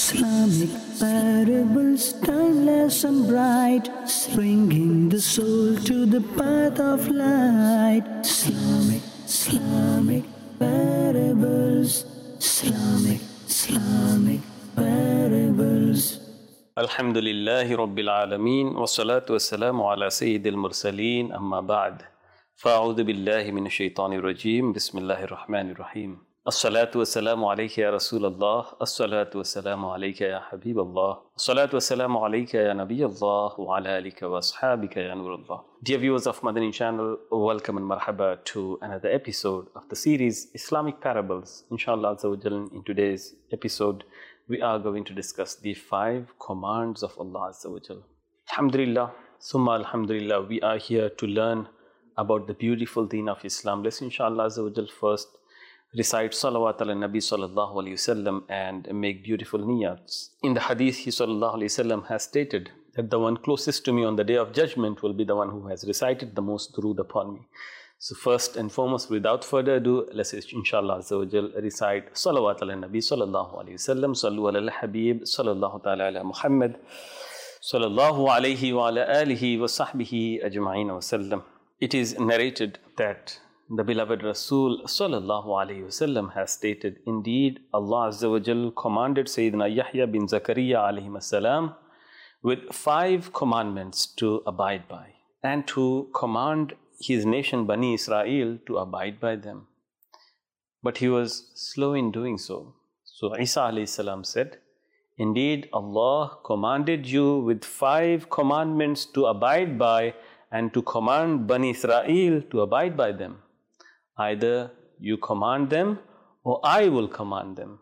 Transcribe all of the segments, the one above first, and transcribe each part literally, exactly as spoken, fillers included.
Islamic parables, timeless and bright, bringing the soul to the path of light. Islamic, Islamic parables, Islamic, Islamic parables. Alhamdulillahi Rabbil Alameen, wa salatu wa salamu ala Sayyidil Mursaleen, amma ba'd. Fa'udhu billahi minash shaitanir rajim, bismillahir rahmanir rahim. As-salatu wa salamu alayka ya Rasulallah, as-salatu wa salamu alayka ya Habiballah, as-salatu wa salamu alayka ya Nabiyallah, wa ala alika wa ashabika ya Nurullah. Dear viewers of Madani channel, welcome and marhaba to another episode of the series Islamic Parables. Inshallah Azza wa Jal, in today's episode, we are going to discuss the five commands of Allah Azza wa Jal. Alhamdulillah, summa alhamdulillah, we are here to learn about the beautiful deen of Islam. Let's inshallah Azza wa Jal first recite salawat ala Nabi sallallahu alayhi wasallam and make beautiful niyats. In the hadith, he sallallahu alayhi wasallam has stated that the one closest to me on the day of judgment will be the one who has recited the most durood upon me. So first and foremost, without further ado, let's inshallah azza wa jal recite salawat ala Nabi sallallahu alayhi wasallam, sallu ala al-habib sallallahu ta'ala ala Muhammad sallallahu alayhi wa ala alihi wa sahbihi ajma'in wa sallam. It is narrated that the beloved Rasul sallallahu alayhi wasallam has stated, indeed Allah Azza wa Jal commanded Sayyidina Yahya bin Zakaria alayhi salam with five commandments to abide by and to command his nation Bani Israel to abide by them. But he was slow in doing so. So Isa alayhi salam said, indeed Allah commanded you with five commandments to abide by and to command Bani Israel to abide by them. Either you command them or I will command them.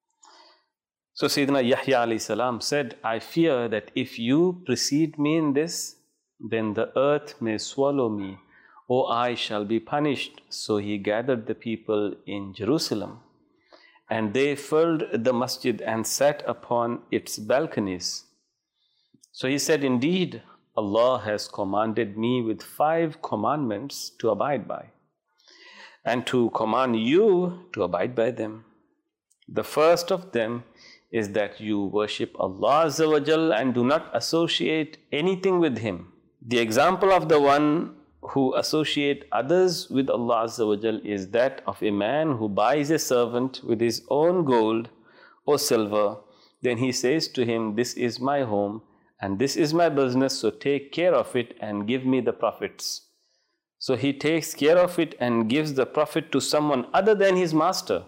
So Sayyidina Yahya alayhi salam said, I fear that if you precede me in this, then the earth may swallow me, or I shall be punished. So he gathered the people in Jerusalem, and they filled the masjid and sat upon its balconies. So he said, indeed, Allah has commanded me with five commandments to abide by, and to command you to abide by them. The first of them is that you worship Allah Azza wa Jal and do not associate anything with Him. The example of the one who associate others with Allah Azza wa Jal is that of a man who buys a servant with his own gold or silver. Then he says to him, this is my home and this is my business, so take care of it and give me the profits. So he takes care of it and gives the profit to someone other than his master.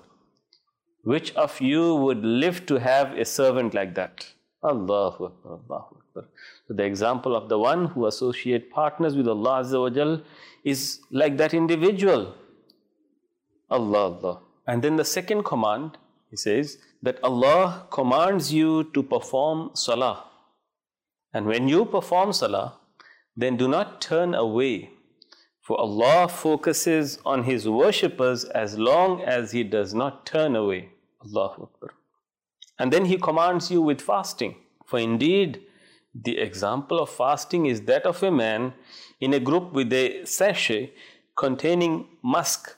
Which of you would live to have a servant like that? Allahu Akbar, Allahu Akbar. So the example of the one who associate partners with Allah Azza wa Jal is like that individual. Allah, Allah. And then the second command, he says, that Allah commands you to perform salah. And when you perform salah, then do not turn away. For Allah focuses on His worshippers as long as He does not turn away. Allahu Akbar. And then He commands you with fasting. For indeed, the example of fasting is that of a man in a group with a sachet containing musk.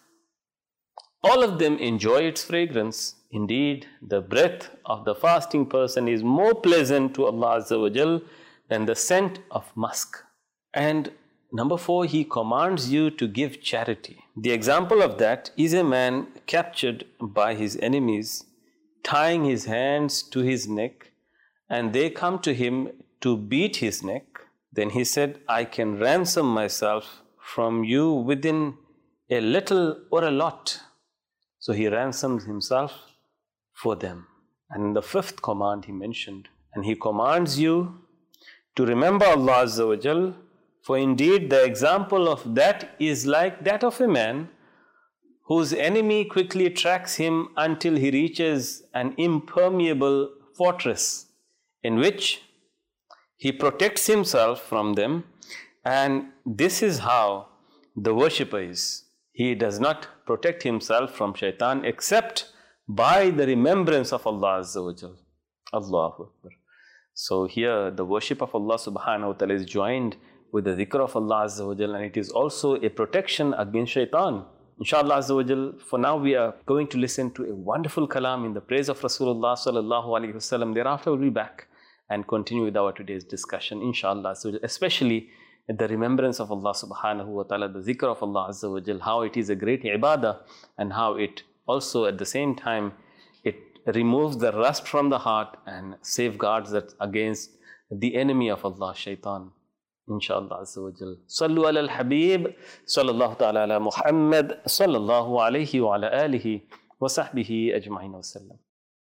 All of them enjoy its fragrance. Indeed, the breath of the fasting person is more pleasant to Allah Azza wa Jal than the scent of musk. And number four, He commands you to give charity. The example of that is a man captured by his enemies, tying his hands to his neck, and they come to him to beat his neck. Then he said, I can ransom myself from you within a little or a lot. So he ransoms himself for them. And in the fifth command he mentioned, and he commands you to remember Allah Azza wa Jal. For indeed, the example of that is like that of a man whose enemy quickly tracks him until he reaches an impermeable fortress in which he protects himself from them. And this is how the worshipper is. He does not protect himself from shaitan except by the remembrance of Allah Azza wa Jal. Allahu Akbar. So here the worship of Allah subhanahu wa ta'ala is joined with the dhikr of Allah Azza wa Jal, and it is also a protection against shaitan. Inshallah Azza wa Jal, for now we are going to listen to a wonderful kalam in the praise of Rasulullah sallallahu alaihi wasallam. Thereafter we'll be back and continue with our today's discussion, inshallah Azza wa Jal, especially the remembrance of Allah subhanahu wa ta'ala, the zikr of Allah Azza wa Jal, how it is a great ibadah and how it also at the same time it removes the rust from the heart and safeguards that against the enemy of Allah, shaitan. Inshallah Azza wa Jal. Sallu ala al-Habib, sallallahu ta'ala ala Muhammad, sallallahu alayhi wa ala alihi wa sahbihi ajma'in wa sallam.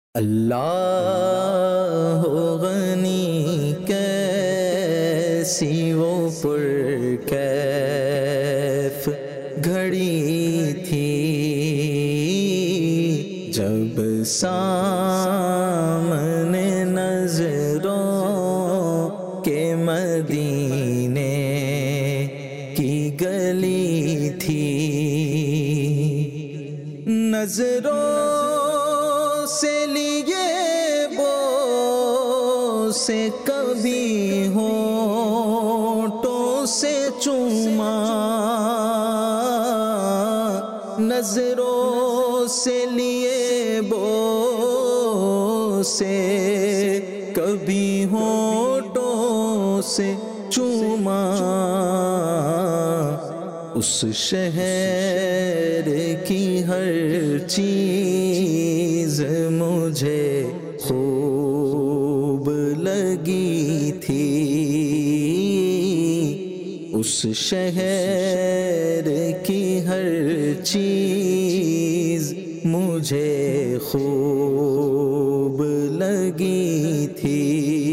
اللہ غنی کیسی وہ پرکیف گھڑی تھی جب سامنے نظروں کے مدینے کی گلی تھی نظروں سے لیے بو سے کبھی ہونٹوں سے چوما نظروں سے لیے بو سے کبھی ہونٹوں سے چوما اس شہر کی ہر چیز مجھے خوب لگی تھی اس شہر کی ہر چیز مجھے خوب لگی تھی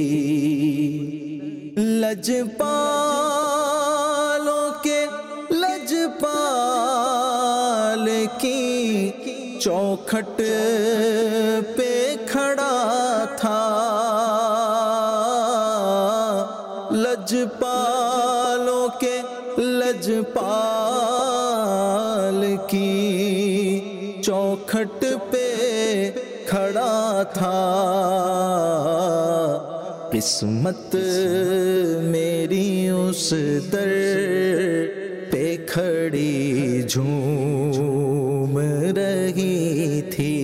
لجپالوں کے لجپال کی چوکھٹ پہ کھڑا تھا لجپالوں کے لجپال کی چوکھٹ پہ کھڑا تھا قسمت میری اس در پہ کھڑی جھوم رہی تھی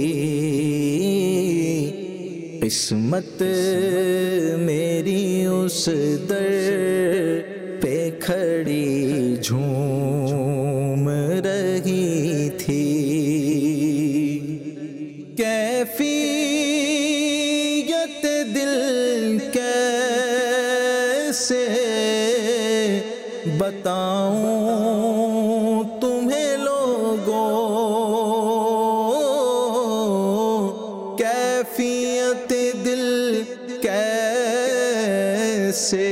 قسمت میری اس در پہ کھڑی جھوم رہی تھی کیفیت دل کیسے بتاؤں تمہیں لوگوں کیفیت دل کیسے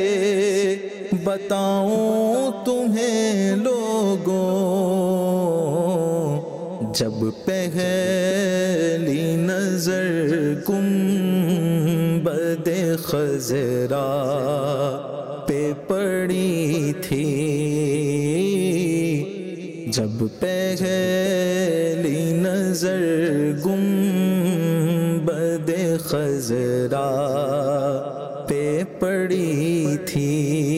بتاؤں تمہیں لوگوں جب پہلی نظر گنبد خضرا پہ پڑی تھی جب پہلی نظر گنبد خضرا پہ پڑی تھی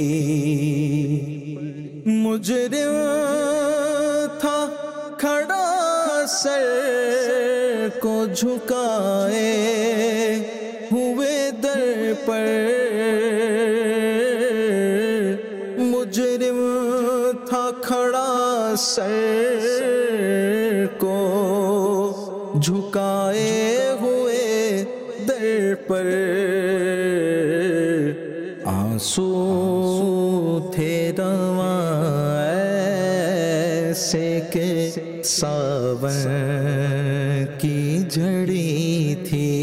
مجرم تھا کھڑا سر کو جھکائے ہوئے در پر مجرم تھا کھڑا سر کو جھکائے ہوئے در پر آنسو تھے رواں ایسے کہ ساون کی جھڑی تھی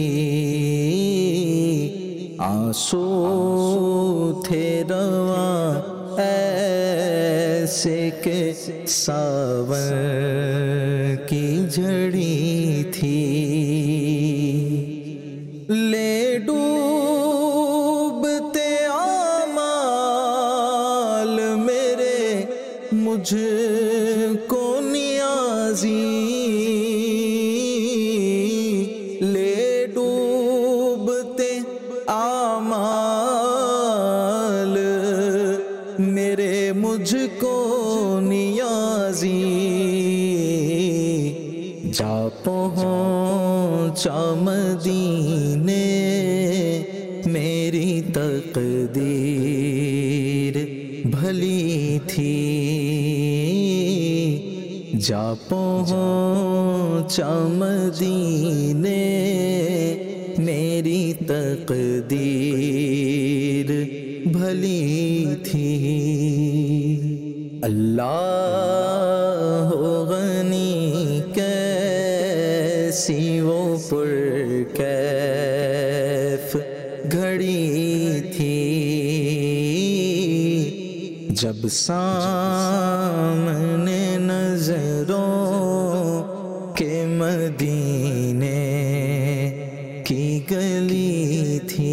آنسو تھے رواں ایسے کہ ساون کی جھڑی تھی لے ڈوبتے اعمال میرے مجھ کو نیازی لے ڈوبتے اعمال میرے مجھ کو نیازی पहुँचा मदीने मेरी तकदीर भली थी। जा पहुँचा मदीने मेरी तकदीर भली थी। अल्लाह गनी कैसी वो पुरकैफ घड़ी थी, जब सामने नजरों के मदीने की गली थी।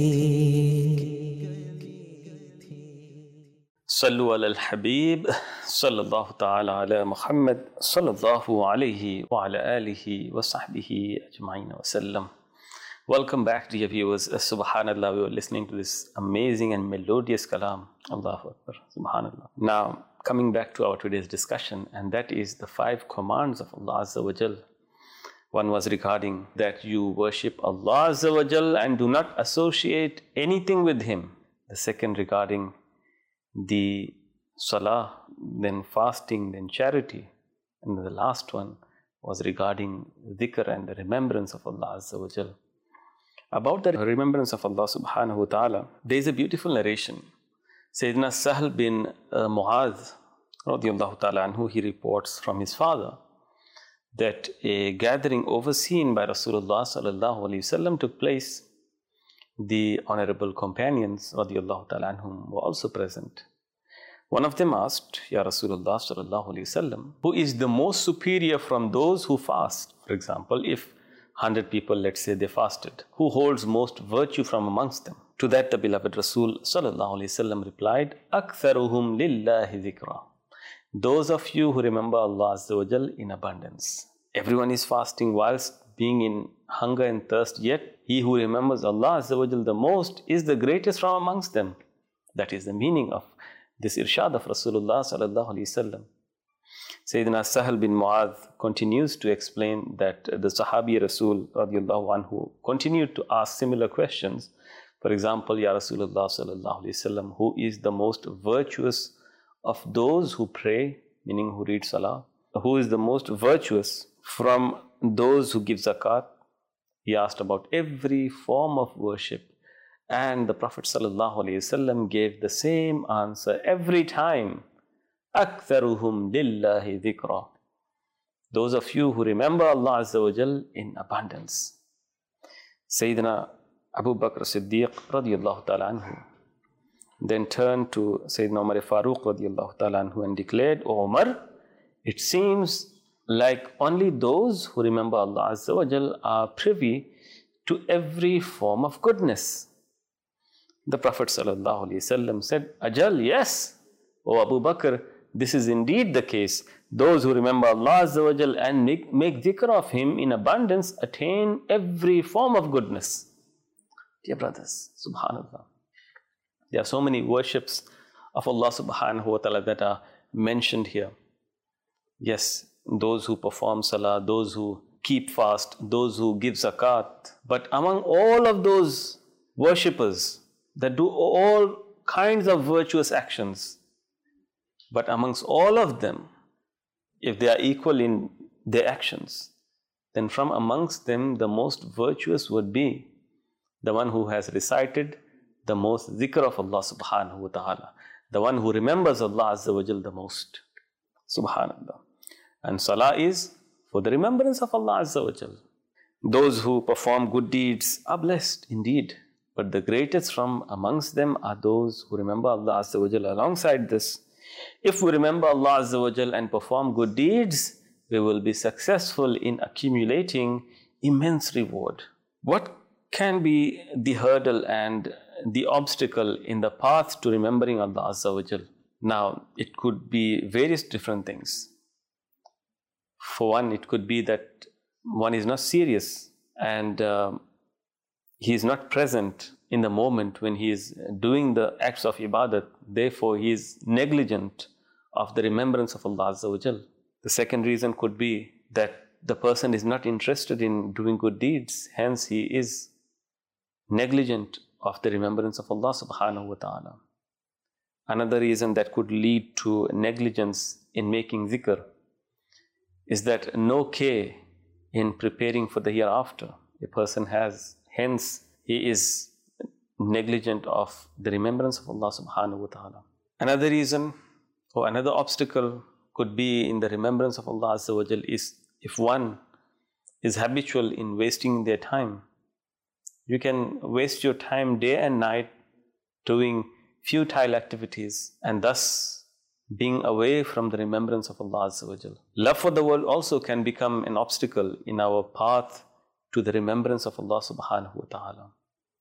सल्लु अलल हबीब सल्लल्लाहु ताला अला मुहम्मद सल्लल्लाहु अलैहि व अला आलिहि व सहबिहि अजमाइन व सल्लम। Welcome back, dear viewers. Uh, Subhanallah, we were listening to this amazing and melodious kalam. Allahu Akbar. Subhanallah. Now, coming back to our today's discussion, and that is the five commands of Allah Azza wa Jal. One was regarding that you worship Allah Azza wa Jal and do not associate anything with Him. The second regarding the salah, then fasting, then charity. And the last one was regarding dhikr and the remembrance of Allah Azza wa Jal. About the remembrance of Allah subhanahu wa ta'ala, there is a beautiful narration. Sayyidina Sahl bin uh, Mu'adh radiyallahu ta'ala anhu, he reports from his father that a gathering overseen by Rasulullah sallallahu alayhi wasallam took place. The honorable companions radiyallahu ta'ala anhum were also present. One of them asked, Ya Rasulullah sallallahu alayhi wasallam, who is the most superior from those who fast? For example, if one hundred people, let's say, they fasted, who holds most virtue from amongst them? To that the beloved Rasul sallallahu alayhi wasallam replied, Aktharuhum lillahi dhikra. Those of you who remember Allah Azza wa Jal in abundance. Everyone is fasting whilst being in hunger and thirst, yet he who remembers Allah Azza wa Jal the most is the greatest from amongst them. That is the meaning of this irshad of Rasulullah sallallahu alayhi wasallam. Sayyidina Sahl bin Mu'adh continues to explain that the Sahabi Rasul radiyallahu anhu continued to ask similar questions. For example, Ya Rasulullah sallallahu alayhi wasallam, who is the most virtuous of those who pray, meaning who read salah? Who is the most virtuous from those who give zakat? He asked about every form of worship. And the Prophet sallallahu alayhi wasallam gave the same answer every time. Aktharuhum lillahi dhikra. Those of you who remember Allah Azza wa Jal in abundance. Sayyidina Abu Bakr Siddiq radiyallahu ta'ala anhu then turned to Sayyidina Umar Farooq radiyallahu ta'ala anhu and declared, O Umar, it seems like only those who remember Allah Azza wa Jal are privy to every form of goodness. The Prophet sallallahu alayhi wasallam said, Ajal, yes, O Abu Bakr, this is indeed the case. Those who remember Allah Azza wa Jal and make, make dhikr of Him in abundance attain every form of goodness. Dear brothers, subhanallah. There are so many worships of Allah subhanahu wa ta'ala that are mentioned here. Yes, those who perform salah, those who keep fast, those who give zakat. But among all of those worshippers that do all kinds of virtuous actions, but amongst all of them, if they are equal in their actions, then from amongst them the most virtuous would be the one who has recited the most dhikr of Allah subhanahu wa ta'ala, the one who remembers Allah Azza wa Jal the most. Subhanallah. And salah is for the remembrance of Allah Azza wa Jal. Those who perform good deeds are blessed indeed, but the greatest from amongst them are those who remember Allah Azza wa Jal. Alongside this, if we remember Allah Azza wa Jal and perform good deeds, we will be successful in accumulating immense reward. What can be the hurdle and the obstacle in the path to remembering Allah Azza wa Jal? Now, it could be various different things. For one, it could be that one is not serious and uh, he is not present in the moment when he is doing the acts of ibadat. Therefore, he is negligent of the remembrance of Allah Azza wa Jal. The second reason could be that the person is not interested in doing good deeds, hence he is negligent of the remembrance of Allah subhanahu wa ta'ala. Another reason that could lead to negligence in making zikr is that no care in preparing for the hereafter a person has, hence he is negligent of the remembrance of Allah subhanahu wa ta'ala. Another reason or another obstacle could be in the remembrance of Allah Azza wa Jal is if one is habitual in wasting their time. You can waste your time day and night doing futile activities and thus being away from the remembrance of Allah Azza wa Jal. Love for the world also can become an obstacle in our path to the remembrance of Allah subhanahu wa ta'ala.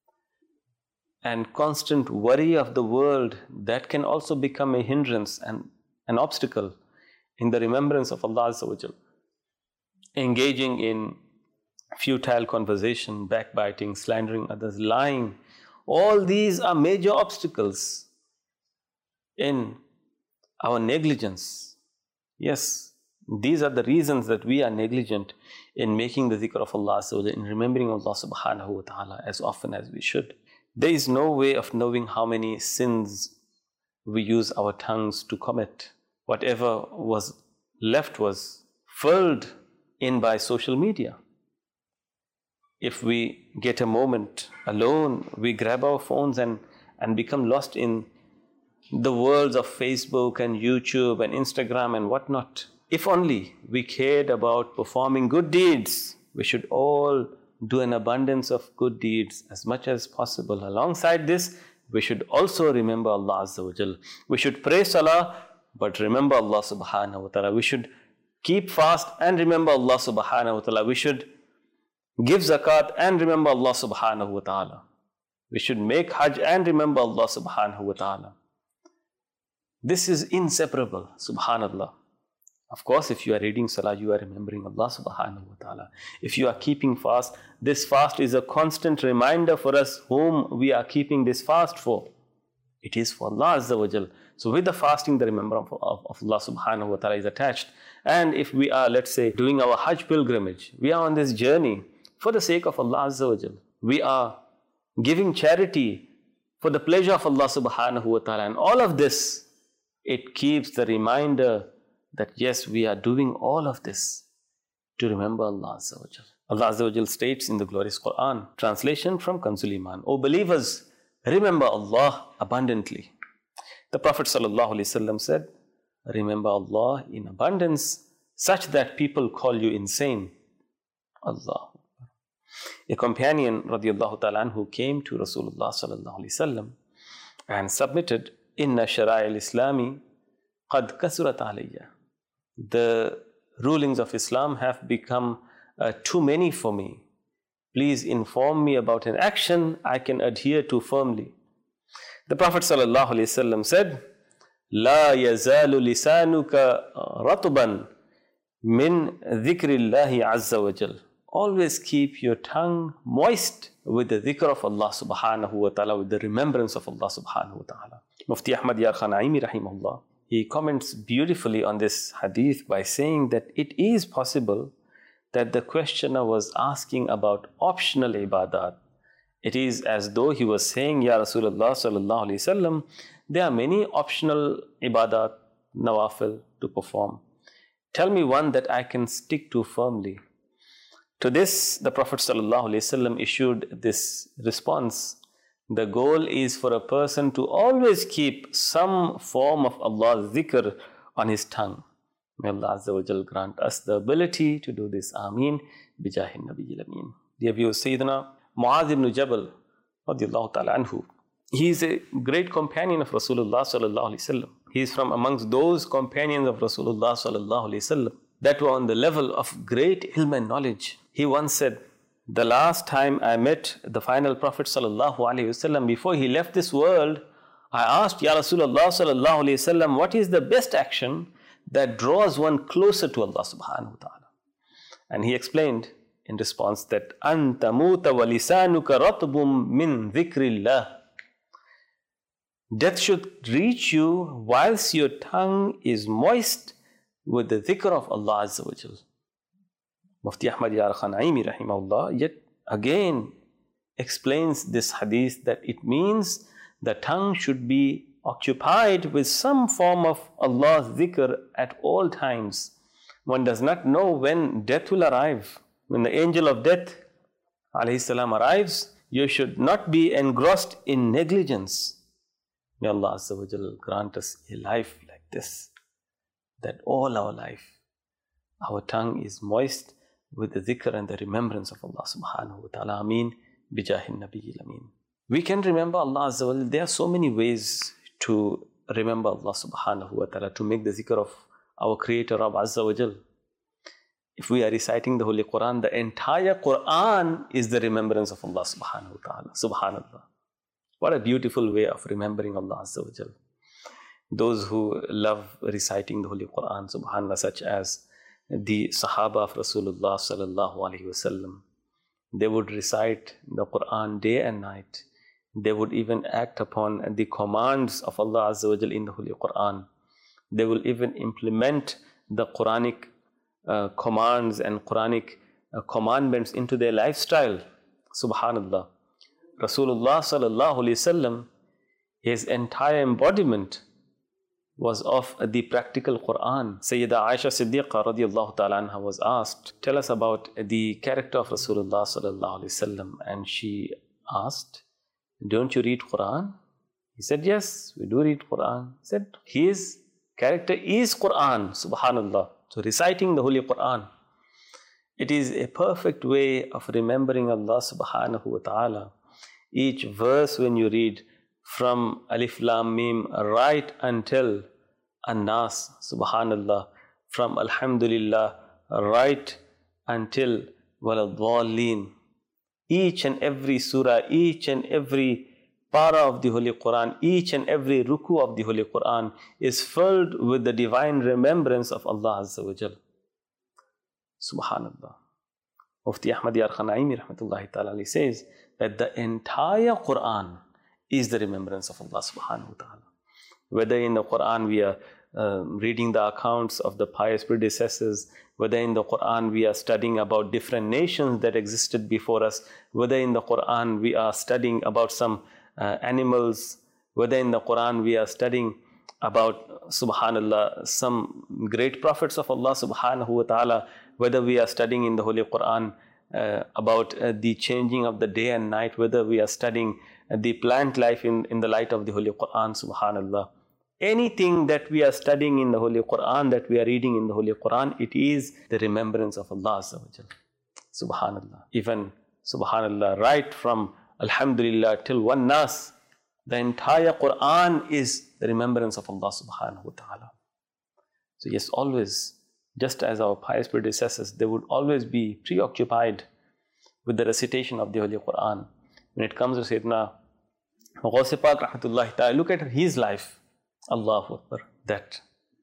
And constant worry of the world, that can also become a hindrance and an obstacle in the remembrance of Allah Azza wa Jal. Engaging in futile conversation, backbiting, slandering others, lying, all these are major obstacles in our negligence. Yes, these are the reasons that we are negligent in making the zikr of Allah Azza wa Jal, in remembering Allah subhanahu wa ta'ala as often as we should. There is no way of knowing how many sins we use our tongues to commit. Whatever was left was filled in by social media. If we get a moment alone, we grab our phones and, and become lost in the worlds of Facebook and YouTube and Instagram and whatnot. If only we cared about performing good deeds, we should all do an abundance of good deeds as much as possible. Alongside this, we should also remember Allah Azza wa Jal. We should pray salah, but remember Allah subhanahu wa ta'ala. We should keep fast and remember Allah subhanahu wa ta'ala. We should give zakat and remember Allah subhanahu wa ta'ala. We should make hajj and remember Allah subhanahu wa ta'ala. This is inseparable, subhanallah. Of course, if you are reading salah, you are remembering Allah subhanahu wa ta'ala. If you are keeping fast, this fast is a constant reminder for us whom we are keeping this fast for. It is for Allah Azza wa Jal. So with the fasting, the remembrance of, of, of Allah subhanahu wa ta'ala is attached. And if we are, let's say, doing our hajj pilgrimage, we are on this journey for the sake of Allah Azza wa Jal. We are giving charity for the pleasure of Allah subhanahu wa ta'ala. And all of this, it keeps the reminder that yes, we are doing all of this to remember Allah Azza wa Jal. Allah Azza wa Jal states in the glorious Quran, translation from Kanzul Iman, O believers, remember Allah abundantly. The Prophet sallallahu alaihi wasallam said, remember Allah in abundance such that people call you insane. Allah. A companion radiallahu ta'ala who came to Rasulullah sallallahu alaihi wasallam and submitted, Inna shara'i al-Islami qad kasurat alayya. The rulings of Islam have become uh, too many for me. Please inform me about an action I can adhere to firmly. The Prophet sallallahu alaihi wasallam said, La yazalu lisanuka ratban min dhikrillahi azza wa jal. Always keep your tongue moist with the dhikr of Allah subhanahu wa ta'ala, with the remembrance of Allah subhanahu wa ta'ala. Mufti Ahmad Yar Khan Aimi rahimahullah, he comments beautifully on this hadith by saying that it is possible that the questioner was asking about optional ibadat. It is as though he was saying, Ya Rasulullah sallallahu alayhi wasallam, there are many optional ibadat, nawafil to perform. Tell me one that I can stick to firmly. To this, the Prophet sallallahu alayhi wasallam issued this response. The goal is for a person to always keep some form of Allah's dhikr on his tongue. May Allah Azza wa Jal grant us the ability to do this. Ameen. Bijahin Nabiyil Ameen. Dear viewers, Sayyidina Mu'adh ibn Jabal radiyallahu ta'ala anhu, he is a great companion of Rasulullah sallallahu alayhi wasallam. He is from amongst those companions of Rasulullah sallallahu alayhi wasallam that were on the level of great ilm and knowledge. He once said, the last time I met the final Prophet sallallahu alayhi wasallam before he left this world, I asked, Ya Rasulullah sallallahu alayhi wasallam, what is the best action that draws one closer to Allah subhanahu wa ta'ala? And he explained in response that أَن تَمُوتَ وَلِسَانُكَ رَطْبٌ مِّن ذِكْرِ اللَّهِ. Death should reach you whilst your tongue is moist with the dhikr of Allah Azza wa Jal. Mufti Ahmad Yar Khan Naimi rahimahullah yet again explains this hadith that it means the tongue should be occupied with some form of Allah's dhikr at all times. One does not know when death will arrive. When the angel of death alayhi salam arrives, you should not be engrossed in negligence. May Allah Azza wa Jal grant us a life like this, that all our life, our tongue is moist with the dhikr and the remembrance of Allah subhanahu wa ta'ala. Ameen. Bijahin Nabiyil Ameen. We can remember Allah Azza wa Jal. There are so many ways to remember Allah subhanahu wa ta'ala, to make the zikr of our Creator Rabb Azza wa Jal. If we are reciting the Holy Quran, the entire Quran is the remembrance of Allah subhanahu wa ta'ala. Subhanallah. What a beautiful way of remembering Allah Azza wa Jal. Those who love reciting the Holy Quran, subhanallah, such as the Sahaba of Rasulullah sallallahu alaihi wasallam, they would recite the Quran day and night. They would even act upon the commands of Allah Azza wa Jal in the Holy Quran. They will even implement the Quranic uh, commands and Quranic uh, commandments into their lifestyle. Subhanallah. Rasulullah sallallahu alaihi wasallam, his entire embodiment was of the practical Quran. Sayyida Aisha Siddiqa radiallahu ta'ala anha was asked, tell us about the character of Rasulullah sallallahu alaihi wasallam. And she asked, don't you read Quran? He said, yes, we do read Quran. He said, his character is Quran. Subhanallah. So reciting the Holy Quran, it is a perfect way of remembering Allah subhanahu wa ta'ala. Each verse when you read from Alif Lam Mim right until An-Nas, subhanallah, from Alhamdulillah right until Waladwalleen. Each and every surah, each and every para of the Holy Quran, each and every ruku of the Holy Quran is filled with the divine remembrance of Allah Azza wa Jal. Subhanallah. Mufti Ahmad Yar Khan Naimi rahmatullahi ta'ala says that the entire Quran is the remembrance of Allah subhanahu wa ta'ala. Whether in the Quran we are uh, reading the accounts of the pious predecessors, whether in the Quran we are studying about different nations that existed before us, whether in the Quran we are studying about some uh, animals, whether in the Quran we are studying about, subhanallah, some great prophets of Allah subhanahu wa ta'ala, whether we are studying in the Holy Quran uh, about uh, the changing of the day and night, whether we are studying uh, the plant life in, in the light of the Holy Quran, subhanallah. Anything that we are studying in the Holy Quran, that we are reading in the Holy Quran, it is the remembrance of Allah Azza wa Jal. Subhanallah. Even, subhanallah, right from Alhamdulillah till Wan Nas, the entire Quran is the remembrance of Allah subhanahu wa ta'ala. So yes, always, just as our pious predecessors, they would always be preoccupied with the recitation of the Holy Quran. When it comes to Sayyidina Ghaus Pak rahmatullahi ta'ala, look at his life. Allahu Akbar. That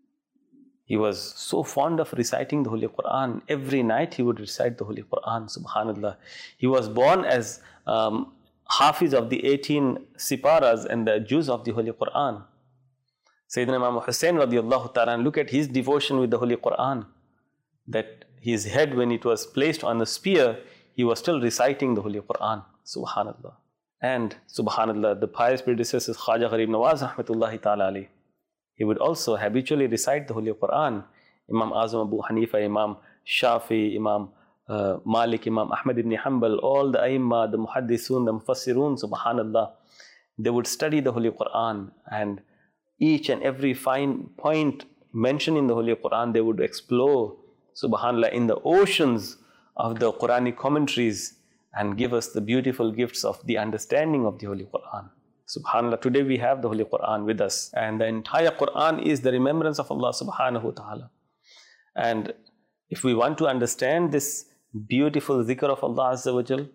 he was so fond of reciting the Holy Quran. Every night he would recite the Holy Quran. Subhanallah. He was born as um, Hafiz of the eighteen Siparas and the Juz of the Holy Quran. Sayyidina Imam Hussain radiallahu ta'ala, look at his devotion with the Holy Quran. That his head, when it was placed on the spear, he was still reciting the Holy Quran. Subhanallah. And subhanallah, the pious predecessors, Khaja Gharib Nawaz rahmatullahi ta'ala alayhi, he would also habitually recite the Holy Quran. Imam Azam Abu Hanifa, Imam Shafi, Imam uh, Malik, Imam Ahmad ibn Hanbal, all the Aimma, the Muhaddisun, the Mufassirun, subhanallah, they would study the Holy Quran, and each and every fine point mentioned in the Holy Quran, they would explore, subhanallah, in the oceans of the Quranic commentaries and give us the beautiful gifts of the understanding of the Holy Quran. Subhanallah, today we have the Holy Quran with us, and the entire Quran is the remembrance of Allah subhanahu wa ta'ala. And if we want to understand this beautiful zikr of Allah Azza wa Jal,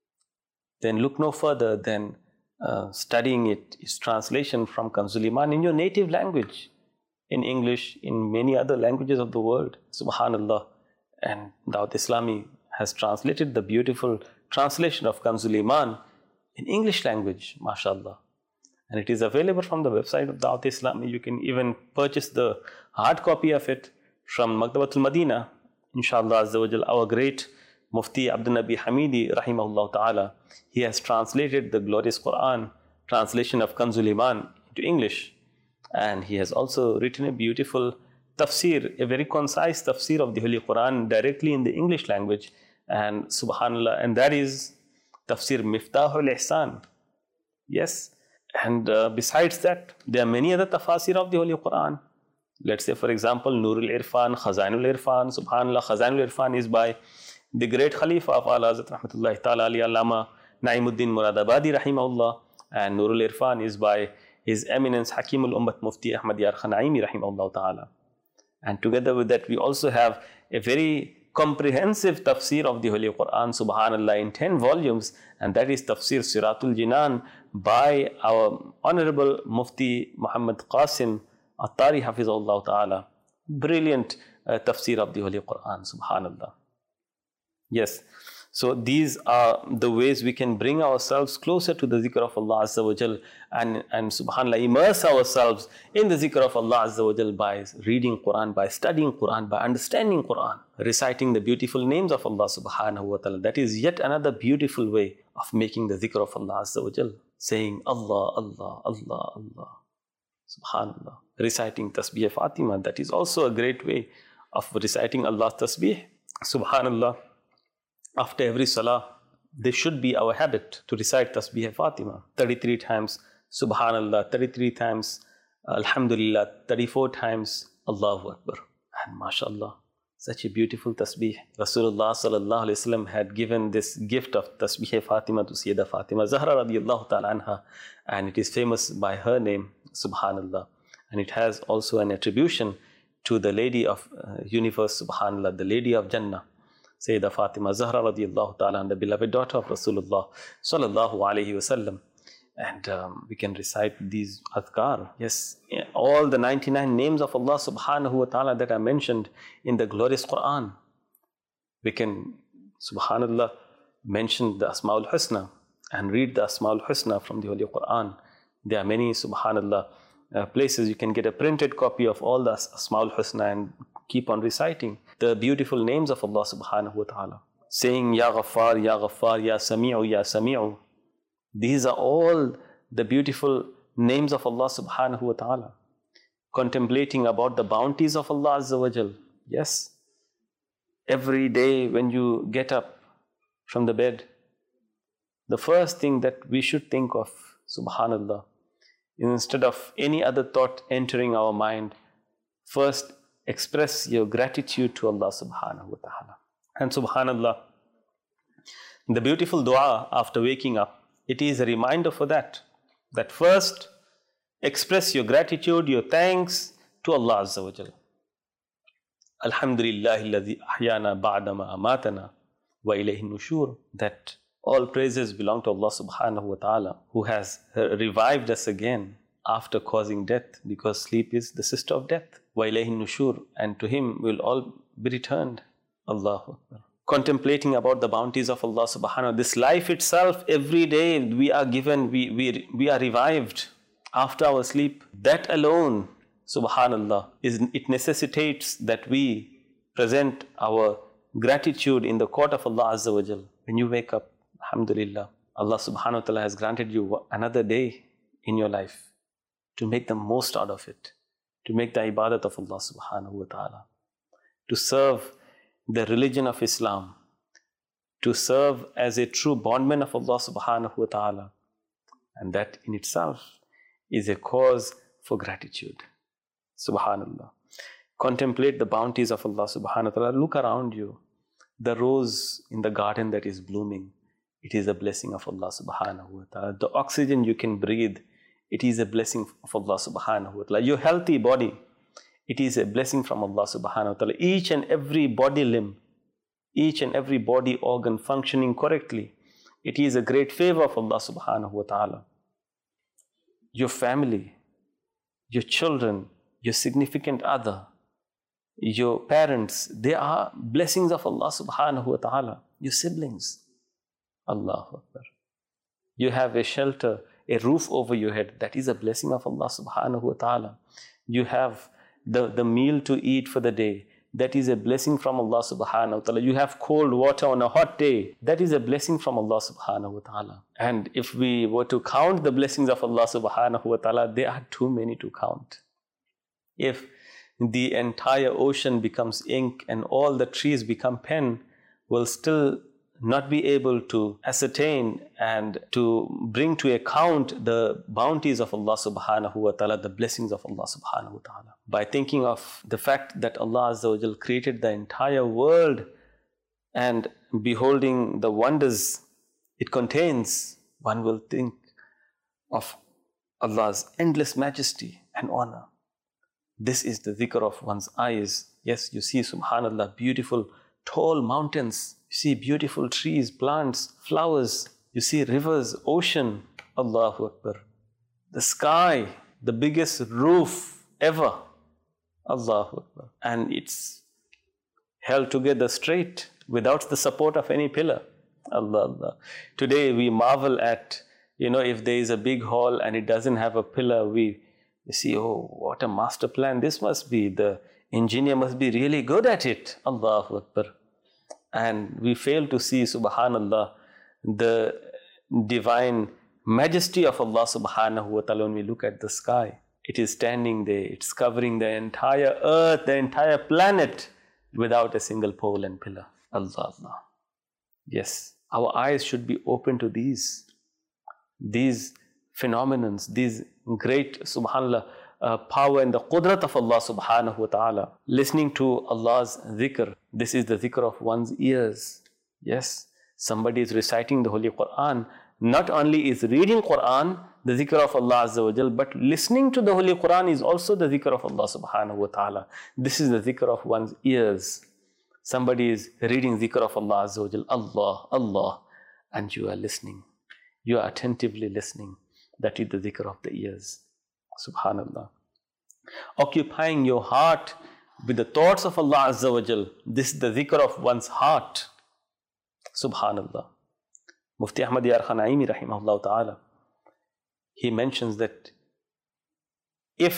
then look no further than uh, studying it, its translation from Kanzul Iman in your native language, in English, in many other languages of the world. Subhanallah. And Dawat Islami has translated the beautiful translation of Kanzul Iman in English language, mashallah. And it is available from the website of Dawat Islami. You can even purchase the hard copy of it from Maktabatul Madina inshallah azza wa jal, our great Mufti Abdul Nabi Hamidi rahimahullah ta'ala, he has translated the glorious Quran, translation of Kanzul Iman into English. And he has also written a beautiful tafsir, a very concise tafsir of the Holy Quran directly in the English language. And subhanallah, and that is Tafsir Miftahul Ihsan. Yes. And uh, besides that, there are many other tafasir of the Holy Quran. Let's say, for example, Nurul Irfan, Khazanul Irfan. Subhanallah, Khazanul Irfan is by the great Khalifa of Ala Hazrat Rahmatullahi Ta'ala Ali Allama Naimuddin Muradabadi Rahimahullah. And Nurul Irfan is by His Eminence Hakimul Ummat Mufti Ahmad Yar Khan Naimi Rahimahullah Ta'ala. And together with that, we also have a very comprehensive tafsir of the Holy Quran, subhanallah, in ten volumes, and that is Tafsir Siratul Jinan by our Honorable Mufti Muhammad Qasim Attari Hafizahullah Ta'ala. Brilliant uh, tafsir of the Holy Quran, subhanallah. Yes, so these are the ways we can bring ourselves closer to the zikr of Allah Azza wa Jal, and, and subhanallah, immerse ourselves in the zikr of Allah Azza wa Jal by reading Quran, by studying Quran, by understanding Quran, reciting the beautiful names of Allah subhanahu wa ta'ala. That is yet another beautiful way of making the zikr of Allah Azza wa Jal, saying Allah, Allah, Allah, Allah, subhanallah. Reciting Tasbih Fatima, that is also a great way of reciting Allah's Tasbih, subhanallah. After every salah, this should be our habit to recite Tasbih Fatima thirty-three times, subhanallah, thirty-three times, alhamdulillah, thirty-four times, Allahu Akbar. And mashallah, such a beautiful tasbih. Rasulullah sallallahu alayhi wa sallam had given this gift of Tasbih Fatima to Sayyidah Fatima Zahra radiyallahu ta'ala anha, and it is famous by her name, subhanallah. And it has also an attribution to the lady of uh, universe, subhanallah, the lady of Jannah, Sayyidah Fatima Zahra radiyallahu ta'ala, and the beloved daughter of Rasulullah sallallahu alayhi wa sallam. And um, we can recite these adhkar. Yes, all the ninety-nine names of Allah subhanahu wa ta'ala that are mentioned in the glorious Quran. We can, subhanallah, mention the Asma'ul Husna and read the Asma'ul Husna from the Holy Quran. There are many, subhanallah, uh, places you can get a printed copy of all the Asma'ul Husna and keep on reciting the beautiful names of Allah subhanahu wa ta'ala. Saying, Ya Ghaffar, Ya Ghaffar, Ya Sami'u, Ya Sami'u. These are all the beautiful names of Allah subhanahu wa ta'ala. Contemplating about the bounties of Allah Azza wa Jal. Yes. Every day when you get up from the bed, the first thing that we should think of, subhanallah, instead of any other thought entering our mind, first express your gratitude to Allah subhanahu wa ta'ala. And subhanallah, the beautiful dua after waking up, it is a reminder for that. That first, express your gratitude, your thanks to Allah Azza wa Jal. Alhamdulillahi alladhi ahyana ba'dama amatana wa ilayhi nushur. That all praises belong to Allah subhanahu wa ta'ala, who has revived us again after causing death, because sleep is the sister of death. Wa ilayhi nushur, and to Him will all be returned. Allahu Akbar. Contemplating about the bounties of Allah subhanahu wa ta'ala. This life itself, every day we are given, we, we, we are revived after our sleep. That alone, subhanallah, is, it necessitates that we present our gratitude in the court of Allah Azza wa Jal. When you wake up, alhamdulillah, Allah subhanahu wa ta'ala has granted you another day in your life to make the most out of it, to make the ibadat of Allah subhanahu wa ta'ala, to serve the religion of Islam, to serve as a true bondman of Allah subhanahu wa ta'ala. And that in itself is a cause for gratitude. Subhanallah. Contemplate the bounties of Allah subhanahu wa ta'ala. Look around you. The rose in the garden that is blooming, it is a blessing of Allah subhanahu wa ta'ala. The oxygen you can breathe, it is a blessing of Allah subhanahu wa ta'ala. Your healthy body, it is a blessing from Allah subhanahu wa ta'ala. Each and every body limb, each and every body organ functioning correctly, it is a great favor of Allah subhanahu wa ta'ala. Your family, your children, your significant other, your parents, they are blessings of Allah subhanahu wa ta'ala. Your siblings, Allahu Akbar. You have a shelter, a roof over your head, that is a blessing of Allah subhanahu wa ta'ala. You have The, the meal to eat for the day, that is a blessing from Allah subhanahu wa ta'ala. You have cold water on a hot day, that is a blessing from Allah subhanahu wa ta'ala. And if we were to count the blessings of Allah subhanahu wa ta'ala, there are too many to count. If the entire ocean becomes ink and all the trees become pen, we'll still not be able to ascertain and to bring to account the bounties of Allah subhanahu wa ta'ala, the blessings of Allah subhanahu wa ta'ala. By thinking of the fact that Allah Azza wa Jal created the entire world and beholding the wonders it contains, one will think of Allah's endless majesty and honor. This is the dhikr of one's eyes. Yes, you see, subhanallah, beautiful tall mountains. You see beautiful trees, plants, flowers. You see rivers, ocean. Allahu Akbar. The sky, the biggest roof ever. Allahu Akbar. And it's held together straight without the support of any pillar. Allah, Allah. Today we marvel at, you know, if there is a big hall and it doesn't have a pillar, we You see, oh, what a master plan this must be. The engineer must be really good at it. Allahu Akbar. And we fail to see, subhanallah, the divine majesty of Allah subhanahu wa ta'ala when we look at the sky. It is standing there. It's covering the entire earth, the entire planet without a single pole and pillar. Allah, Allah. Yes, our eyes should be open to these. These phenomenons, these great, subhanallah, uh, power and the qudrat of Allah subhanahu wa ta'ala. Listening to Allah's dhikr, this is the dhikr of one's ears. Yes, somebody is reciting the Holy Quran. Not only is reading Quran the dhikr of Allah Azza wa Jal, but listening to the Holy Quran is also the dhikr of Allah subhanahu wa ta'ala. This is the dhikr of one's ears. Somebody is reading dhikr of Allah Azza wa Jal, Allah, Allah, and you are listening. You are attentively listening. That is the dhikr of the ears. Subhanallah. Occupying your heart with the thoughts of Allah Azza wa Jal. This is the dhikr of one's heart. Subhanallah. Mufti Ahmad Yar Khan Naimi rahimahullah ta'ala, he mentions that if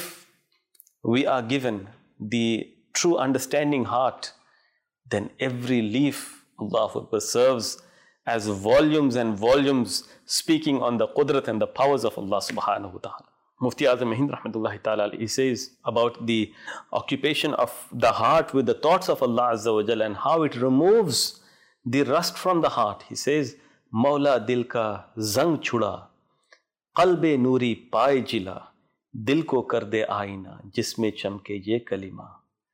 we are given the true understanding heart, then every leaf, Allahu Akbar, serves as volumes and volumes speaking on the qudrat and the powers of Allah subhanahu wa ta'ala. Mufti Azam Hind rahmatullahi ta'ala, he says about the occupation of the heart with the thoughts of Allah Azza wa Jalla and how it removes the rust from the heart. He says, Mawla dil ka zang chuda, qalbe noori paaye jila, dil ko kar de aina, jisme chamke ye kalima,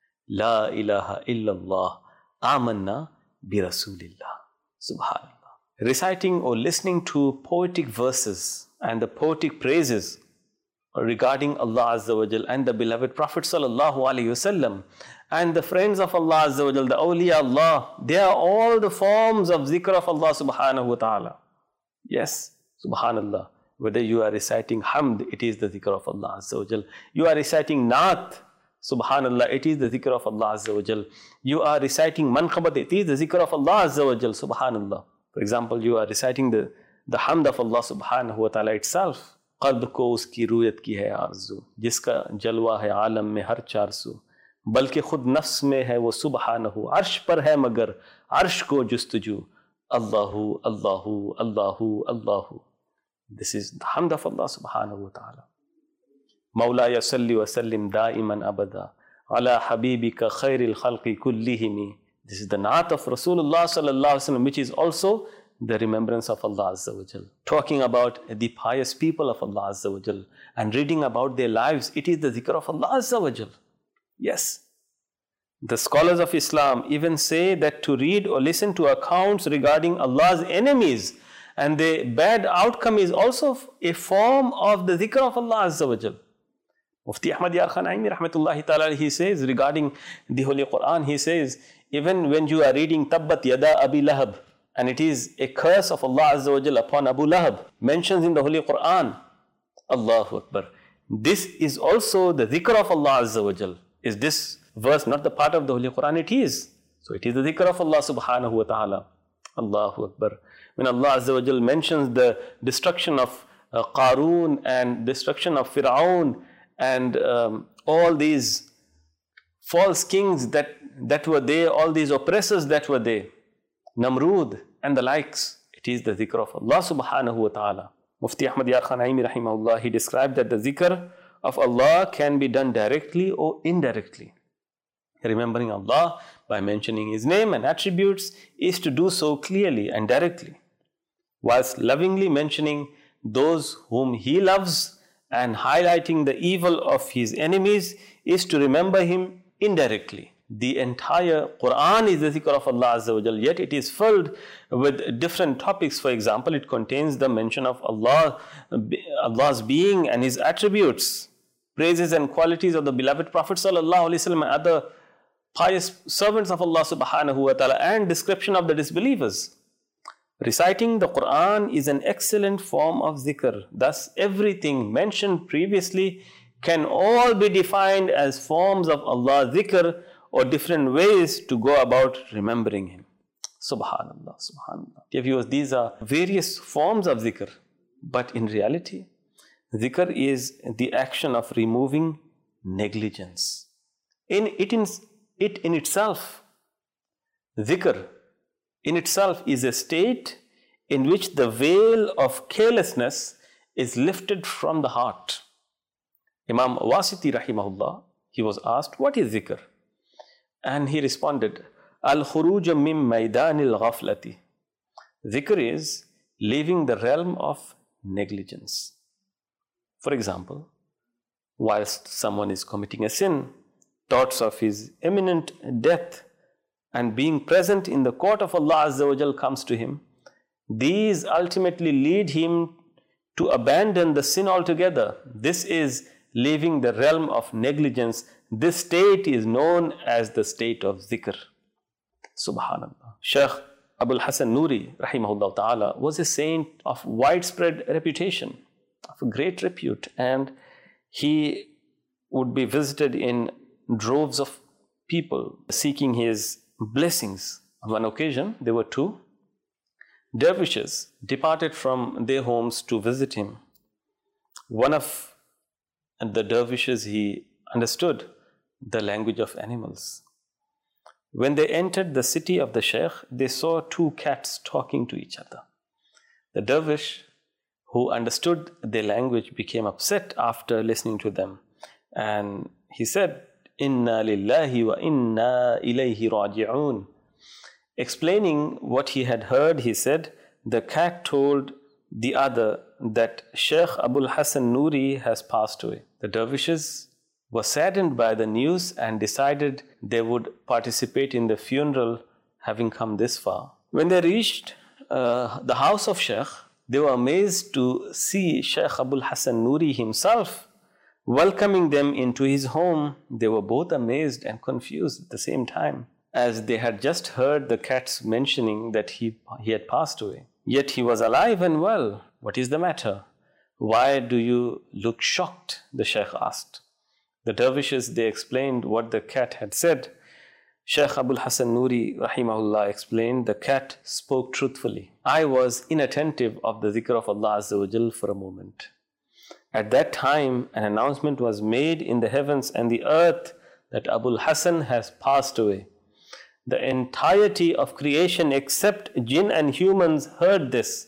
la ilaha illallah, amanna bi rasulillah. Subhanallah. Reciting or listening to poetic verses and the poetic praises regarding Allah Azza wa Jal and the beloved Prophet Sallallahu Alaihi Wasallam and the friends of Allah Azza wa Jal, the awliya Allah, they are all the forms of zikr of Allah Subhanahu wa Ta'ala. Yes, Subhanallah. Whether you are reciting hamd, it is the zikr of Allah Azza wa Jal. You are reciting naat, Subhanallah, it is the zikr of Allah Azza wa Jal. You are reciting manqabat, it is the zikr of Allah Azza wa Jal, Subhanallah. For example, you are reciting the, the hamd of Allah subhanahu wa ta'ala itself. Qalb ko uski ruyat ki hai arzu, jiska jalwa hai alam mein har charsu, balki khud nafs mein hai wo subhanahu, arsh par hai magar arsh ko justuju, Allahu, Allahu, Allahu, Allahu. This is the hamd of Allah subhanahu wa ta'ala. Mawla ya salli wa sallim da'iman abada, ala habibika khairil khalqi kullihimi. This is the naat of Rasulullah sallallahu alaihi wasallam, which is also the remembrance of Allah Azza wa Jal. Talking about the pious people of Allah Azza wa Jal and reading about their lives, it is the dhikr of Allah Azza wa Jal. Yes. The scholars of Islam even say that to read or listen to accounts regarding Allah's enemies and their bad outcome is also a form of the dhikr of Allah Azza wa Jal. Mufti Ahmad Yar Khan Naimi rahmatullahi ta'ala, he says regarding the Holy Quran, he says, even when you are reading Tabbat Yada Abi Lahab, and it is a curse of Allah Azza wa Jal upon Abu Lahab, mentions in the Holy Quran, Allahu Akbar. This is also the dhikr of Allah Azza wa Jal. Is this verse not the part of the Holy Quran? It is. So it is the dhikr of Allah subhanahu wa ta'ala. Allahu Akbar. When Allah Azza wa Jal mentions the destruction of uh, Qarun and destruction of Fir'aun and um, all these false kings that, that were there, all these oppressors that were there, Namrud and the likes. It is the zikr of Allah subhanahu wa ta'ala. Mufti Ahmad Yar Khan Aimi rahimahullah, he described that the zikr of Allah can be done directly or indirectly. Remembering Allah by mentioning His name and attributes is to do so clearly and directly, whilst lovingly mentioning those whom He loves and highlighting the evil of His enemies is to remember Him indirectly. The entire Quran is the zikr of Allah Azza wa Jal, yet it is filled with different topics. For example, it contains the mention of Allah, Allah's being and His attributes, praises and qualities of the beloved Prophet Sallallahu Alaihi Wasallam and other pious servants of Allah Subhanahu wa Ta'ala, and description of the disbelievers. Reciting the Quran is an excellent form of zikr. Thus, everything mentioned previously can all be defined as forms of Allah's zikr, or different ways to go about remembering Him. Subhanallah, Subhanallah. Dear viewers, these are various forms of zikr, but in reality, zikr is the action of removing negligence. In it, in, it in itself, zikr in itself is a state in which the veil of carelessness is lifted from the heart. Imam Wasiti rahimahullah, he was asked, what is zikr? And he responded, Al-Khuruj min Maidanil Ghaflati. Zikr is leaving the realm of negligence. For example, whilst someone is committing a sin, thoughts of his imminent death and being present in the court of Allah Azza wa Jal comes to him. These ultimately lead him to abandon the sin altogether. This is leaving the realm of negligence. This state is known as the state of zikr. Subhanallah. Shaykh Abul Hasan Nuri, rahimahullah ta'ala, was a saint of widespread reputation, of great repute, and he would be visited in droves of people seeking his blessings. On one occasion, there were two dervishes departed from their homes to visit him. One of the dervishes, he understood the language of animals. When they entered the city of the Shaykh, they saw two cats talking to each other. The dervish, who understood their language, became upset after listening to them. And he said, Inna lillahi wa inna ilayhi raji'un. Explaining what he had heard, he said, the cat told the other that Shaykh Abul Hasan Nuri has passed away. The dervishes were saddened by the news and decided they would participate in the funeral, having come this far. When they reached uh, the house of Shaykh, they were amazed to see Shaykh Abul Hasan Nuri himself welcoming them into his home. They were both amazed and confused at the same time, as they had just heard the cats mentioning that he, he had passed away. Yet he was alive and well. What is the matter? Why do you look shocked? The Shaykh asked. The dervishes, they explained what the cat had said. Shaykh Abul Hasan Nuri rahimahullah explained, the cat spoke truthfully. I was inattentive of the zikr of Allah Azza wa Jal for a moment. At that time, an announcement was made in the heavens and the earth that Abul Hasan has passed away. The entirety of creation except jinn and humans heard this.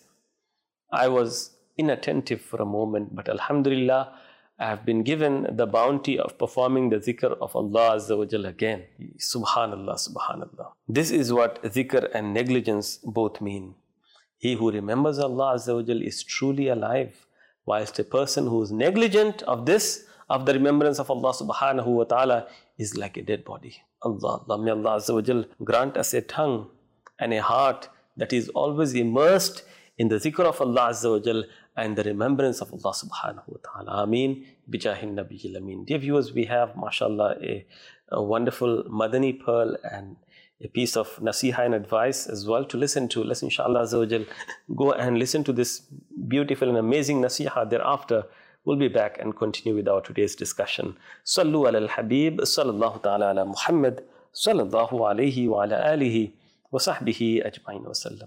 I was inattentive for a moment, but alhamdulillah, I have been given the bounty of performing the zikr of Allah Azza wa Jal again. Subhanallah, Subhanallah. This is what zikr and negligence both mean. He who remembers Allah Azza wa Jal is truly alive, whilst a person who is negligent of this, of the remembrance of Allah Subhanahu wa Ta'ala, is like a dead body. Allah, Allah, may Allah Azza wa Jal grant us a tongue and a heart that is always immersed in the zikr of Allah Azza wa Jal and the remembrance of Allah Subhanahu wa Ta'ala. Ameen. Bijahin Nabiyil Ameen. Dear viewers, we have, mashallah, a, a wonderful Madani pearl and a piece of nasiha and advice as well to listen to. Let's inshallah Azza wa Jal go and listen to this beautiful and amazing nasiha. Thereafter, we'll be back and continue with our today's discussion. Sallu ala al-Habib, sallallahu ta'ala ala Muhammad, sallallahu alayhi wa ala alihi wa sahbihi ajma'in wa sallam.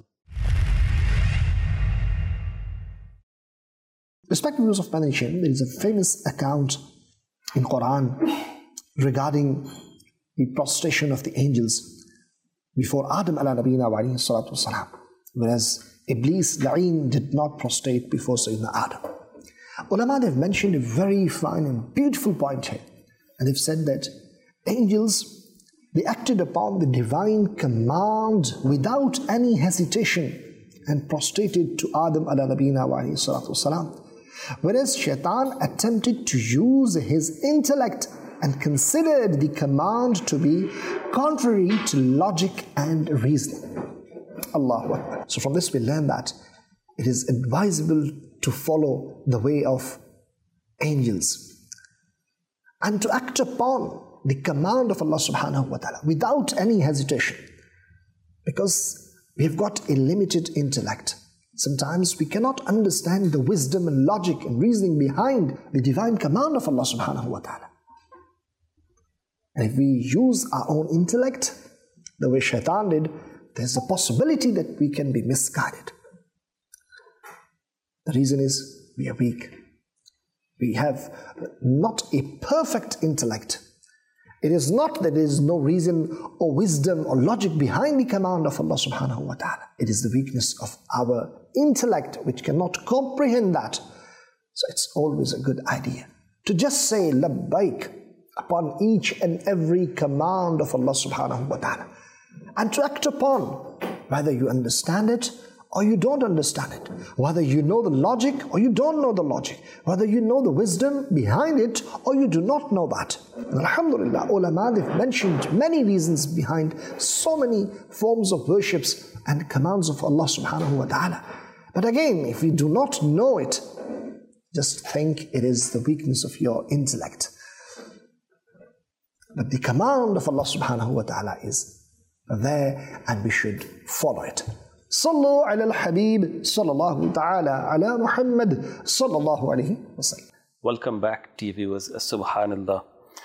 Respected viewers of Madani Channel, there is a famous account in Quran regarding the prostration of the angels before Adam ala nabiyina wa alayhi salatu wasalam, whereas Iblis, La'een, did not prostrate before Sayyidina Adam. Ulama, they've mentioned a very fine and beautiful point here. And they've said that angels, they acted upon the divine command without any hesitation and prostrated to Adam ala nabiyina wa alayhi salatu wasalam. Whereas Shaitan attempted to use his intellect and considered the command to be contrary to logic and reasoning. Allahu Akbar. So from this we learn that it is advisable to follow the way of angels and to act upon the command of Allah subhanahu wa ta'ala without any hesitation, because we have got a limited intellect. Sometimes we cannot understand the wisdom and logic and reasoning behind the divine command of Allah subhanahu wa ta'ala. And if we use our own intellect the way Shaitan did, there's a possibility that we can be misguided. The reason is we are weak. We have not a perfect intellect. It is not that there is no reason or wisdom or logic behind the command of Allah subhanahu wa ta'ala. It is the weakness of our intellect which cannot comprehend that. So it's always a good idea to just say labbaik upon each and every command of Allah subhanahu wa ta'ala, and to act upon, whether you understand it or you don't understand it, whether you know the logic or you don't know the logic, whether you know the wisdom behind it or you do not know that. And alhamdulillah, ulama, they've mentioned many reasons behind so many forms of worships and commands of Allah subhanahu wa ta'ala. But again, if you do not know it, just think it is the weakness of your intellect. But the command of Allah subhanahu wa ta'ala is there and we should follow it. Sallu ala al-Habib sallallahu ta'ala ala Muhammad sallallahu alayhi wa sallam. Welcome back, dear viewers. Subhanallah.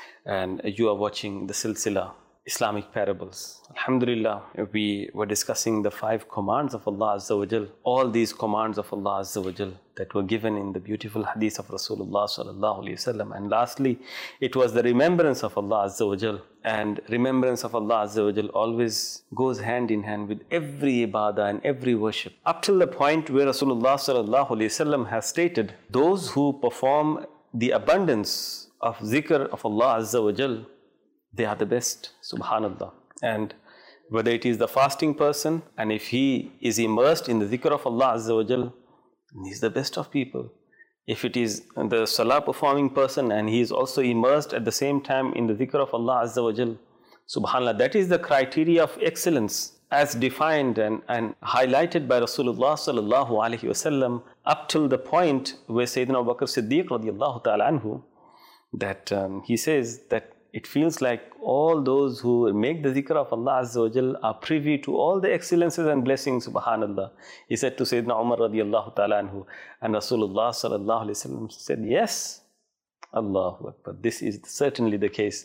And you are watching the Silsila Islamic Parables. Alhamdulillah, we were discussing the five commands of Allah Azza wa Jal. All these commands of Allah Azza wa Jal that were given in the beautiful hadith of Rasulullah sallallahu alayhi wa sallam. And lastly, it was the remembrance of Allah Azza wa Jal. And remembrance of Allah Azza wa Jal always goes hand in hand with every ibadah and every worship. Up till the point where Rasulullah sallallahu alayhi wa sallam has stated, those who perform the abundance of zikr of Allah Azza wa Jal, they are the best, subhanallah. And whether it is the fasting person, and if he is immersed in the zikr of Allah Azza wa Jal, he is the best of people. If it is the salah performing person and he is also immersed at the same time in the zikr of Allah Azza wa Jal, subhanallah, that is the criteria of excellence as defined and, and highlighted by Rasulullah sallallahu alaihi wasallam, up till the point where Sayyidina Abu Bakr Siddiq radiallahu ta'ala anhu, that um, he says that it feels like all those who make the zikr of Allah Azza wa Jal are privy to all the excellences and blessings, subhanallah. He said to Sayyidina Umar radiallahu ta'ala anhu, and Rasulullah sallallahu alayhi wa sallam said, yes, Allahu Akbar, this is certainly the case.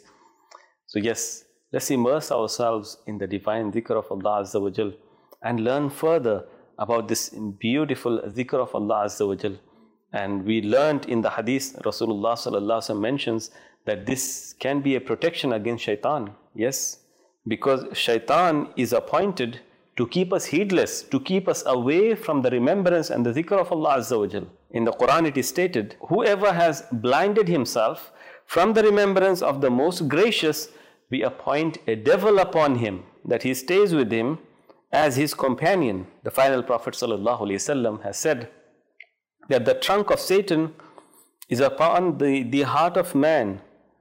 So yes, let's immerse ourselves in the divine zikr of Allah Azza wa Jal and learn further about this beautiful zikr of Allah Azza wa Jal. And we learned in the hadith, Rasulullah sallallahu alayhi wa sallam mentions that this can be a protection against shaitan. Yes, because shaitan is appointed to keep us heedless, to keep us away from the remembrance and the zikr of Allah Azza wa Jal. In the Quran it is stated, whoever has blinded himself from the remembrance of the most gracious, we appoint a devil upon him, that he stays with him as his companion. The final Prophet sallallahu alaihi wasallam has said that the trunk of Satan is upon the, the heart of man.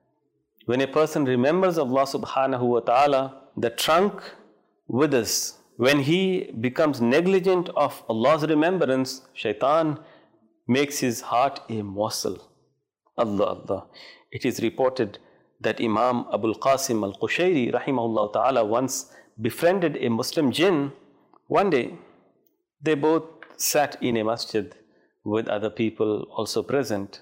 When a person remembers Allah subhanahu wa ta'ala, the trunk withers. When he becomes negligent of Allah's remembrance, shaitan makes his heart a morsel. Allah, Allah. It is reported that Imam Abul Qasim al-Qushayri rahimahullah ta'ala once befriended a Muslim jinn. One day, they both sat in a masjid with other people also present,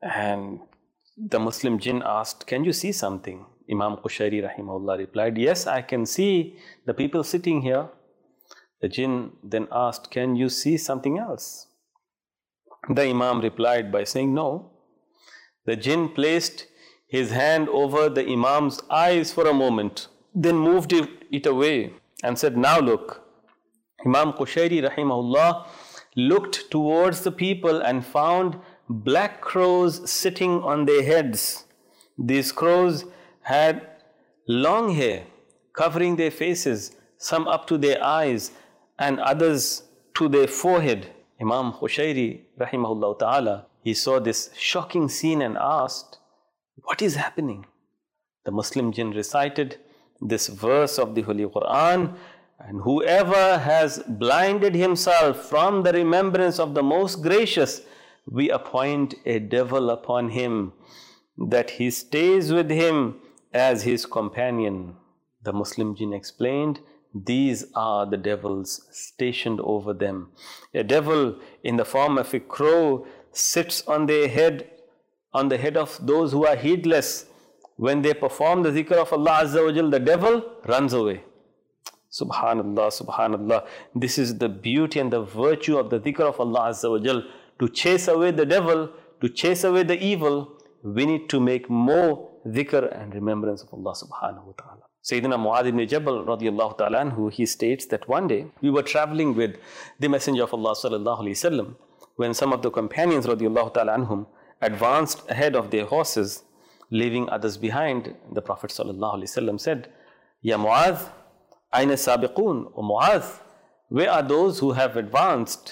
and the Muslim jinn asked, can you see something? Imam Qushayri rahimahullah replied, yes, I can see the people sitting here. The jinn then asked, can you see something else? The Imam replied by saying, no. The jinn placed his hand over the Imam's eyes for a moment, then moved it, it away and said, "Now look." Imam Qushayri rahimahullah looked towards the people and found black crows sitting on their heads. These crows had long hair covering their faces, some up to their eyes and others to their forehead. Imam Qushayri rahimahullah ta'ala, he saw this shocking scene and asked, "What is happening?" The Muslim jinn recited this verse of the Holy Quran, "And whoever has blinded himself from the remembrance of the Most Gracious, we appoint a devil upon him, that he stays with him as his companion." The Muslim jinn explained, these are the devils stationed over them. A devil in the form of a crow sits on their head, on the head of those who are heedless. When they perform the zikr of Allah Azza wa Jal, the devil runs away. Subhanallah, Subhanallah. This is the beauty and the virtue of the dhikr of Allah Azza wa Jal. To chase away the devil, to chase away the evil, we need to make more dhikr and remembrance of Allah Subhanahu wa Ta'ala. Sayyidina Mu'adh ibn Jabal radiallahu ta'ala anhu, he states that one day we were traveling with the Messenger of Allah sallallahu alayhi wasallam, when some of the companions radiallahu ta'ala anhum advanced ahead of their horses, leaving others behind. The Prophet sallallahu alayhi wasallam said, "Ya Mu'adh, Aina sabiqun?" O Mu'adh, where are those who have advanced?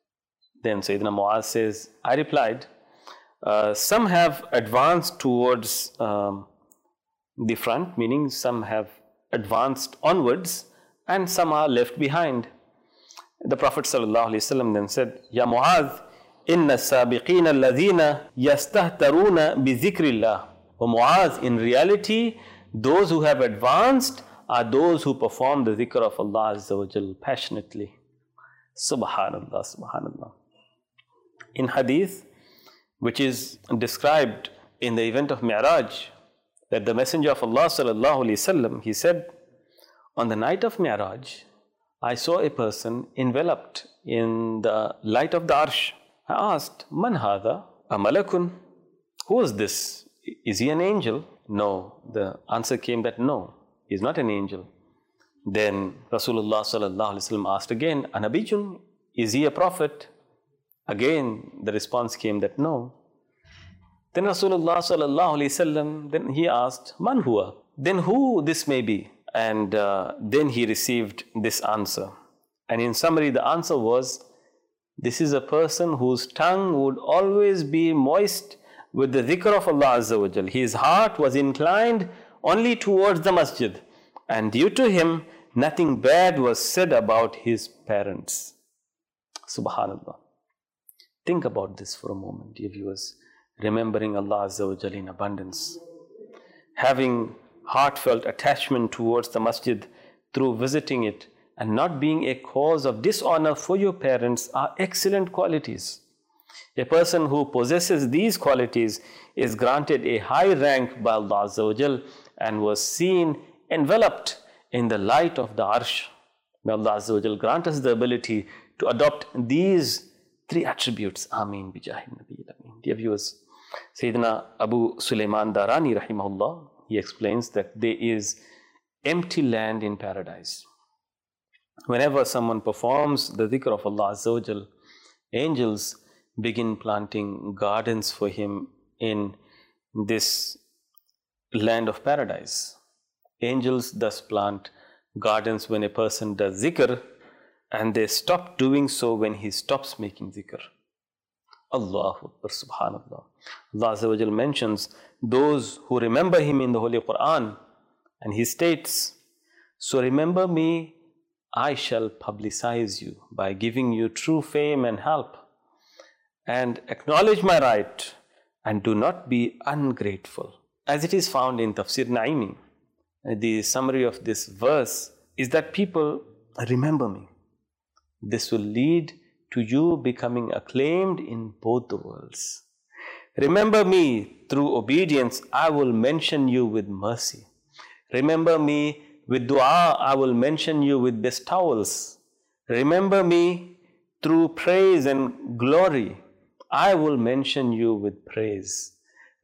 Then Sayyidina Mu'adh says, I replied, uh, some have advanced towards um, the front, meaning some have advanced onwards and some are left behind. The Prophet sallallahu alaihi wasallam then said, "Ya Mu'adh, inna sabiqina alladhina yastahtaruna bi dhikrillah." O Mu'adh, in reality, those who have advanced are those who perform the dhikr of Allah Azza wa Jal passionately. Subhanallah, Subhanallah. In hadith, which is described in the event of Mi'raj, that the Messenger of Allah sallallahu alaihi wasallam, he said, on the night of Mi'raj, I saw a person enveloped in the light of the Arsh. I asked, "Man hadha? A malakun?" Who is this? Is he an angel? No. The answer came that no, he is not an angel. Then Rasulullah sallallahu alaihi wasallam asked again, "Anabijun? Is he a prophet?" Again, the response came that no. Then Rasulullah sallallahu alaihi wasallam, then he asked, "Man huwa?" Then who this may be? And uh, then he received this answer. And in summary, the answer was, this is a person whose tongue would always be moist with the dhikr of Allah Azza wa Jal. His heart was inclined only towards the masjid. And due to him, nothing bad was said about his parents. Subhanallah. Think about this for a moment, dear viewers. Remembering Allah Azza wa Jal in abundance. Having heartfelt attachment towards the masjid through visiting it and not being a cause of dishonor for your parents are excellent qualities. A person who possesses these qualities is granted a high rank by Allah Azza wa Jal and was seen enveloped in the light of the Arsh. May Allah Azza wa Jal grant us the ability to adopt these three attributes. Ameen. Bijahi Nabi Ameen. Dear viewers, Sayyidina Abu Sulaiman Darani rahimahullah, he explains that there is empty land in paradise. Whenever someone performs the dhikr of Allah Azza wa Jal, angels begin planting gardens for him in this land of paradise. Angels thus plant gardens when a person does dhikr, and they stop doing so when he stops making dhikr. Allahu Akbar, Subhanallah. Allah Azza wa Jal mentions those who remember Him in the Holy Quran, and He states, "So remember me, I shall publicize you by giving you true fame and help, and acknowledge my right, and do not be ungrateful." As it is found in Tafsir Naimi, the summary of this verse is that people remember me. This will lead to you becoming acclaimed in both the worlds. Remember me through obedience, I will mention you with mercy. Remember me with dua, I will mention you with bestowals. Remember me through praise and glory, I will mention you with praise.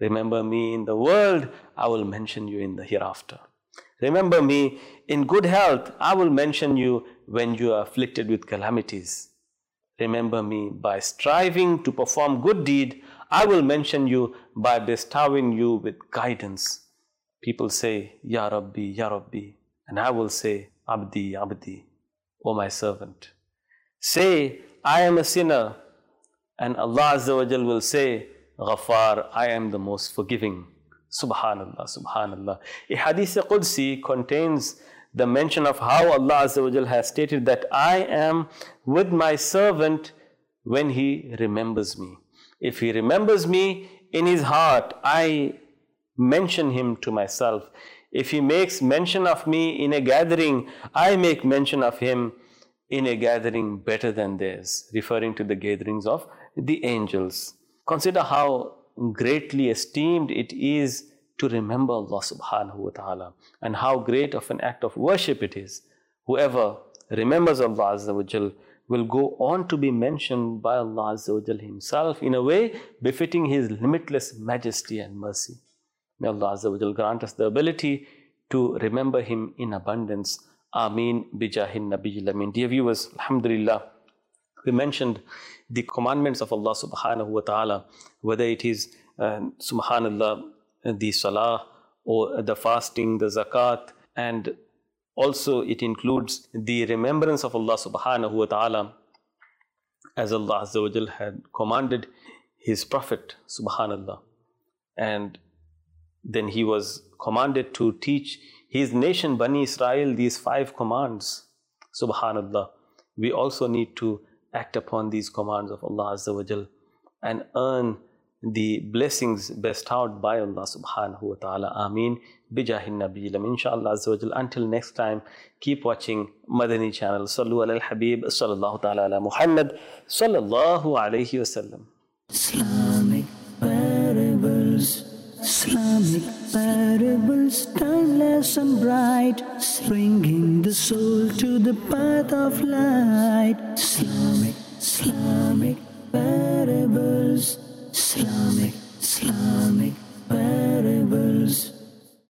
Remember me in the world, I will mention you in the hereafter. Remember me in good health, I will mention you when you are afflicted with calamities. Remember me by striving to perform good deed, I will mention you by bestowing you with guidance. People say, Ya Rabbi, Ya Rabbi, and I will say, Abdi, Abdi, O my servant. Say, I am a sinner, and Allah Azza wa Jal will say, Ghaffar, I am the most forgiving. Subhanallah, Subhanallah. A Hadith Qudsi contains the mention of how Allah Azza wa Jal has stated that I am with my servant when he remembers me. If he remembers me in his heart, I mention him to myself. If he makes mention of me in a gathering, I make mention of him in a gathering better than theirs, referring to the gatherings of the angels. Consider how greatly esteemed it is to remember Allah subhanahu wa ta'ala, and how great of an act of worship it is. Whoever remembers Allah Azza wa Jal will go on to be mentioned by Allah Azza wa Jal himself in a way befitting his limitless majesty and mercy. May Allah Azza wa Jal grant us the ability to remember him in abundance. Ameen bijahin nabiyil amin. Dear viewers, alhamdulillah, we mentioned the commandments of Allah subhanahu wa ta'ala, whether it is uh, subhanallah, the salah, or the fasting, the zakat, and also it includes the remembrance of Allah subhanahu wa ta'ala, as Allah Azza wa Jal had commanded his Prophet subhanallah. And then he was commanded to teach his nation Bani Israel these five commands. Subhanallah. We also need to act upon these commands of Allah Azza wa Jal and earn the blessings bestowed by Allah subhanahu wa ta'ala. Ameen. Bijahin nabiyil amin. Inshallah Azza wa Jal. Until next time, keep watching Madani channel. Sallu ala al-Habib. Sallallahu ta'ala ala Muhammad. Sallallahu alayhi wa sallam. Islamic parables, Islamic parables, timeless and bright, bringing the soul to the path of light. Islamic, Islamic parables.